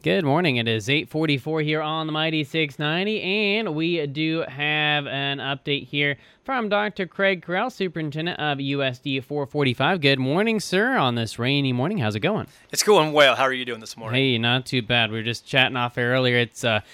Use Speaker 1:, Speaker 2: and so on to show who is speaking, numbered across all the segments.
Speaker 1: Good morning. It is 8:44 here on the Mighty 690, and we do have an update here from Dr. Craig Corral, Superintendent of USD 445. Good morning, sir, on this rainy morning. How's it going?
Speaker 2: It's going well. How are you doing this morning?
Speaker 1: Hey, not too bad. We were just chatting off air earlier.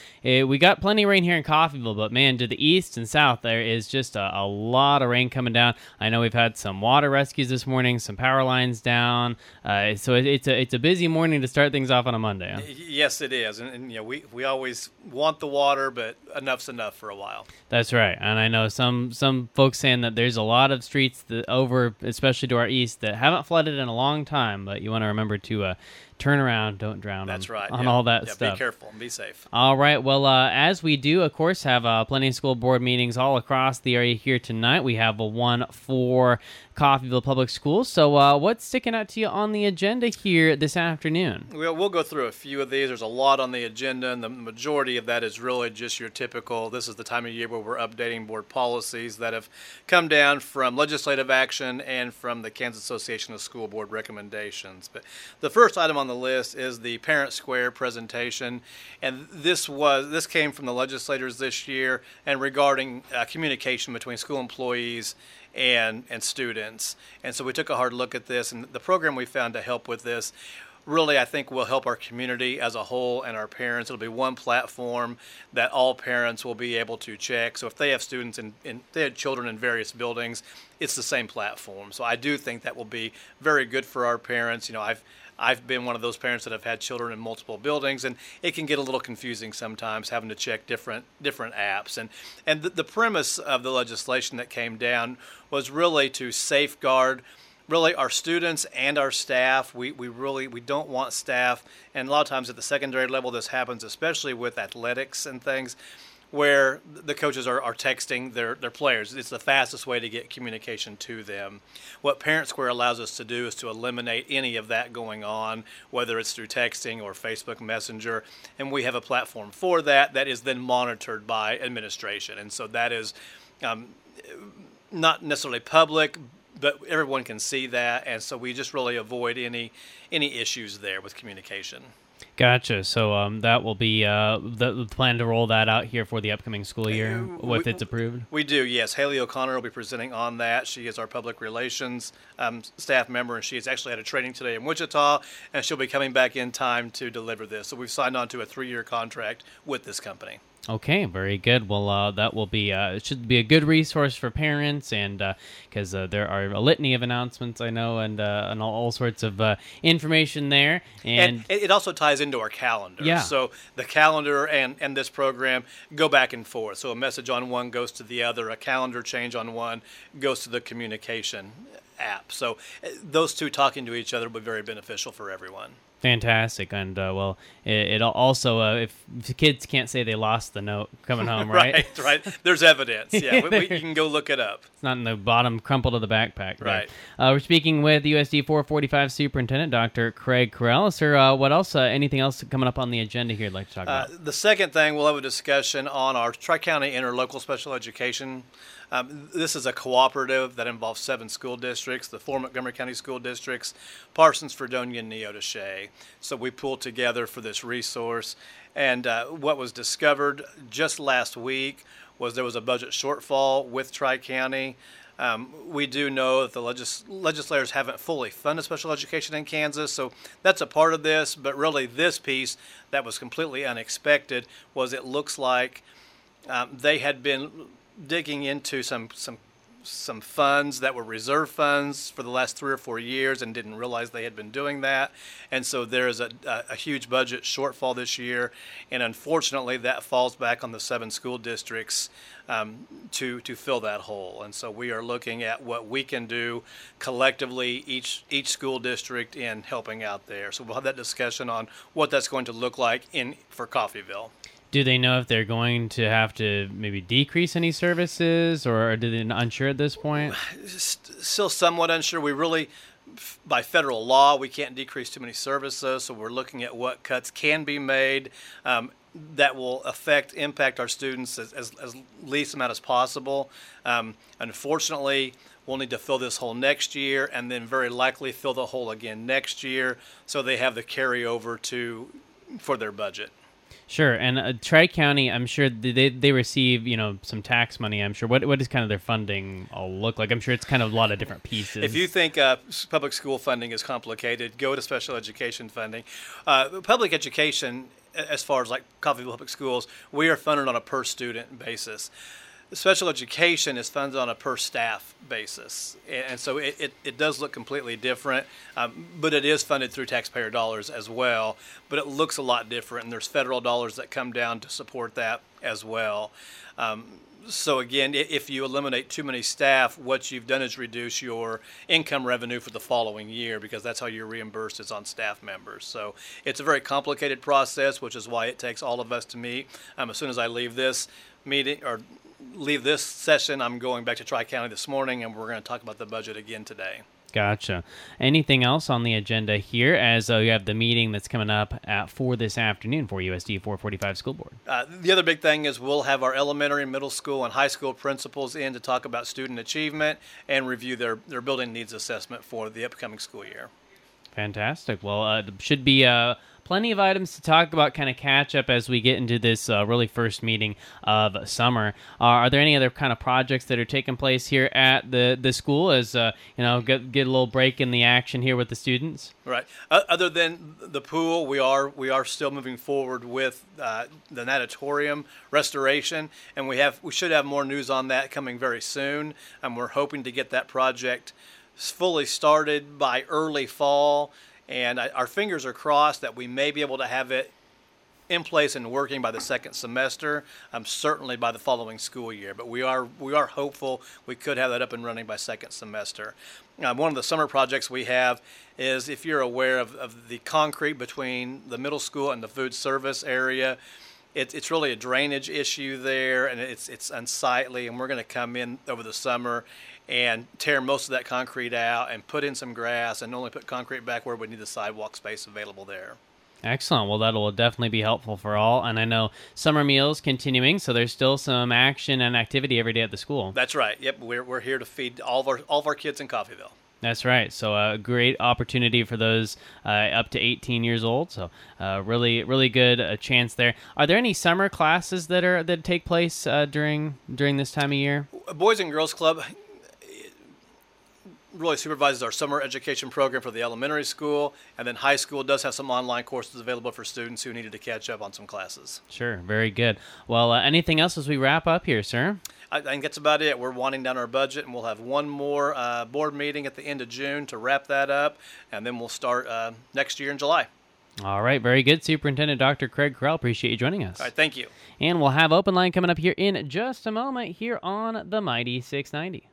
Speaker 1: We got plenty of rain here in Coffeyville, but man, to the east and south, there is just a lot of rain coming down. I know we've had some water rescues this morning, some power lines down. So it's a busy morning to start things off on a Monday. Huh?
Speaker 2: Yes, it is. And we always want the water, but enough's enough for a while.
Speaker 1: That's right. And I know some folks saying that there's a lot of streets especially to our east, that haven't flooded in a long time, but you want to remember to turn around, don't drown.
Speaker 2: That's right.
Speaker 1: On all that stuff.
Speaker 2: Be careful and be safe.
Speaker 1: All right. Well, as we do, of course, have plenty of school board meetings all across the area here tonight. We have one for Coffeyville Public Schools. So what's sticking out to you on the agenda here this afternoon?
Speaker 2: We'll go through a few of these. There's a lot on the agenda, and the majority of that is really just your typical, this is the time of year where we're updating board policies that have come down from legislative action and from the Kansas Association of School Board recommendations. But the first item on the list is the Parent Square presentation, and this came from the legislators this year and regarding communication between school employees and students. And so we took a hard look at this, and the program we found to help with this really, I think, will help our community as a whole and our parents. It'll be one platform that all parents will be able to check. So if they have students they have children in various buildings, it's the same platform. So I do think that will be very good for our parents. I've been one of those parents that have had children in multiple buildings, and it can get a little confusing sometimes having to check different apps. And the premise of the legislation that came down was really to safeguard really our students and our staff. We don't want staff, and a lot of times at the secondary level this happens, especially with athletics and things, where the coaches are texting their players. It's the fastest way to get communication to them. What Parent Square allows us to do is to eliminate any of that going on, whether it's through texting or Facebook Messenger, and we have a platform for that is then monitored by administration. And so that is not necessarily public, but everyone can see that, and so we just really avoid any issues there with communication.
Speaker 1: Gotcha. So that will be the plan to roll that out here for the upcoming school year, if it's approved? We
Speaker 2: do, yes. Haley O'Connor will be presenting on that. She is our public relations staff member, and she has actually had a training today in Wichita, and she'll be coming back in time to deliver this. So we've signed on to a 3-year contract with this company.
Speaker 1: Okay, very good. Well, that will be it should be a good resource for parents, and because there are a litany of announcements, I know, and all sorts of information there. And
Speaker 2: it also ties into our calendar.
Speaker 1: Yeah.
Speaker 2: So the calendar and this program go back and forth. So a message on one goes to the other. A calendar change on one goes to the communication app. So those two talking to each other will be very beneficial for everyone.
Speaker 1: Fantastic. And, it also, if the kids can't say they lost the note coming home, right?
Speaker 2: Right. There's evidence. Yeah, you can go look it up.
Speaker 1: It's not in the bottom crumpled of the backpack.
Speaker 2: Right.
Speaker 1: We're speaking with USD 445 Superintendent Dr. Craig Corral. Sir, what else, anything else coming up on the agenda here you'd like to talk about?
Speaker 2: The second thing, we'll have a discussion on our Tri-County Interlocal Special Education. This is a cooperative that involves 7 school districts, the 4 Montgomery County school districts, Parsons, Fredonia, and Neoda Shea. So we pulled together for this resource. And what was discovered just last week was there was a budget shortfall with Tri-County. We do know that the legislators haven't fully funded special education in Kansas, so that's a part of this. But really this piece that was completely unexpected was it looks like they had been digging into some funds that were reserve funds for the last 3 or 4 years and didn't realize they had been doing that. And so there is a huge budget shortfall this year, and unfortunately that falls back on the 7 school districts to fill that hole. And so we are looking at what we can do collectively, each school district, in helping out there. So we'll have that discussion on what that's going to look like for Coffeyville.
Speaker 1: Do they know if they're going to have to maybe decrease any services, or are they unsure at this point?
Speaker 2: Still somewhat unsure. We really, by federal law, we can't decrease too many services, so we're looking at what cuts can be made that will impact our students as least amount as possible. Unfortunately, we'll need to fill this hole next year, and then very likely fill the hole again next year, so they have the carryover to for their budget.
Speaker 1: Sure, and Tri-County, I'm sure they receive, some tax money, I'm sure. What does kind of their funding all look like? I'm sure it's kind of a lot of different pieces.
Speaker 2: If you think public school funding is complicated, go to special education funding. Public education, as far as like Coffeyville Public Schools, we are funded on a per student basis. Special education is funded on a per staff basis, and so it does look completely different, but it is funded through taxpayer dollars as well, but it looks a lot different, and there's federal dollars that come down to support that as well. So again, if you eliminate too many staff, what you've done is reduce your income revenue for the following year, because that's how you're reimbursed, is on staff members. So it's a very complicated process, which is why it takes all of us to meet. As soon as I leave this meeting or leave this session, I'm going back to Tri-County this morning, and we're going to talk about the budget again today.
Speaker 1: Gotcha. Anything else on the agenda here, as you have the meeting that's coming up at 4 this afternoon for USD 445 School Board?
Speaker 2: The other big thing is we'll have our elementary, middle school, and high school principals in to talk about student achievement and review their building needs assessment for the upcoming school year.
Speaker 1: Fantastic. Well, should be plenty of items to talk about, kind of catch up as we get into this really first meeting of summer. Are there any other kind of projects that are taking place here at the school as get a little break in the action here with the students?
Speaker 2: Right. Other than the pool, we are still moving forward with the natatorium restoration, and we should have more news on that coming very soon. And we're hoping to get that project fully started by early fall. And our fingers are crossed that we may be able to have it in place and working by the second semester, certainly by the following school year. But we are hopeful we could have that up and running by second semester. One of the summer projects we have is, if you're aware of the concrete between the middle school and the food service area, it's really a drainage issue there, and it's unsightly, and we're going to come in over the summer and tear most of that concrete out and put in some grass and only put concrete back where we need the sidewalk space available there.
Speaker 1: Excellent. Well, that will definitely be helpful for all. And I know summer meals continuing, so there's still some action and activity every day at the school.
Speaker 2: That's right. Yep, we're here to feed all of our kids in Coffeyville.
Speaker 1: That's right. So a great opportunity for those up to 18 years old. So really, really good chance there. Are there any summer classes that take place during this time of year?
Speaker 2: Boys and Girls Club really supervises our summer education program for the elementary school, and then high school does have some online courses available for students who needed to catch up on some classes.
Speaker 1: Sure, very good. Well, anything else as we wrap up here, sir?
Speaker 2: I think that's about it. We're winding down our budget, and we'll have one more board meeting at the end of June to wrap that up, and then we'll start next year in July.
Speaker 1: All right, very good. Superintendent Dr. Craig Correll, appreciate you joining us.
Speaker 2: All right, thank you.
Speaker 1: And we'll have Open Line coming up here in just a moment here on the Mighty 690.